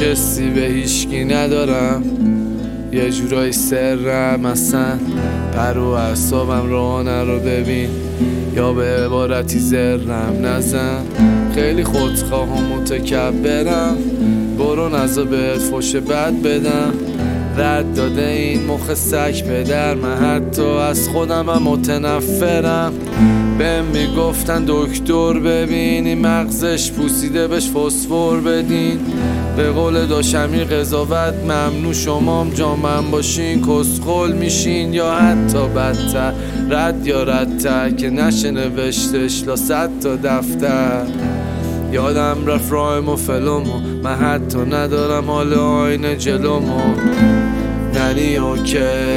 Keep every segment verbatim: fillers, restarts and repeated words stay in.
کسی به هیچکی ندارم، یه جورایی سرم اصلا پر و اعصابم رو نرو ببین یا به عبارتی زرم نزن. خیلی خودخواه و متکبرم، برو نزا بهت فوش بد بدم. رد داده این مخ سگ پدر، من حتی از خودم هم متنفرم. بهم میگفتن دکتر ببینی مغزش پوسیده بهش فسفر بدین. به قول داشمی قضاوت ممنوع، شمام جا من باشین کسخل میشین یا حتی بدتر. رد یا ردتر که نشه نوشتش لا صد تا دفتر. یادم رفت رایم و فلومو، من حتی ندارم حال آینه جلومو. ننی اوکی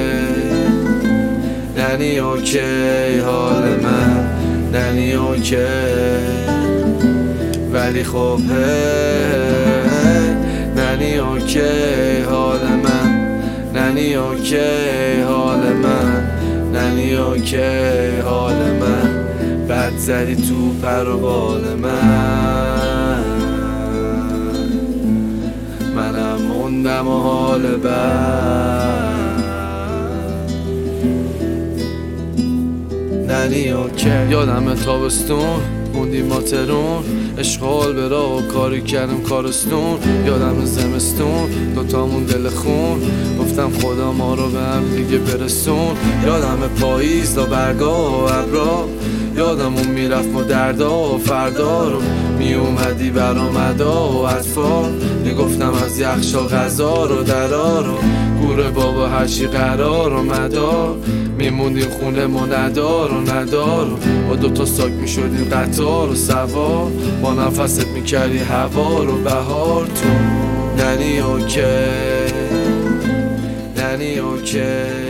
ننی اوکی حال من ننی اوکی، ولی خب هی ننی اوکی حال من ننی اوکی حال من ننی اوکی حال من. بد زدی تو پر و بال من، منم موندم و حال بد ننی اوکی. یادم تابستون موندیم ما ترون، اشغال به راه و کاری کردم کارستون. یادم زمستون دوتامون دل خون، گفتم خدا ما رو به هم دیگه برسون. یادم پاییز دا برگاه و ابرا، یادمون میرفت ما دردا و فردا رو میومدی برامدا و اطفال. میگفتم از یخشا غذا رو درا رو گوره بابا هرچی قرار و مدار. میموندیم خونه ما ندار و ندار و با دوتا ساک میشدیم قطار و سوار. با نفست میکردی هوا رو بهار. تو ننی اوکی ننی اوکی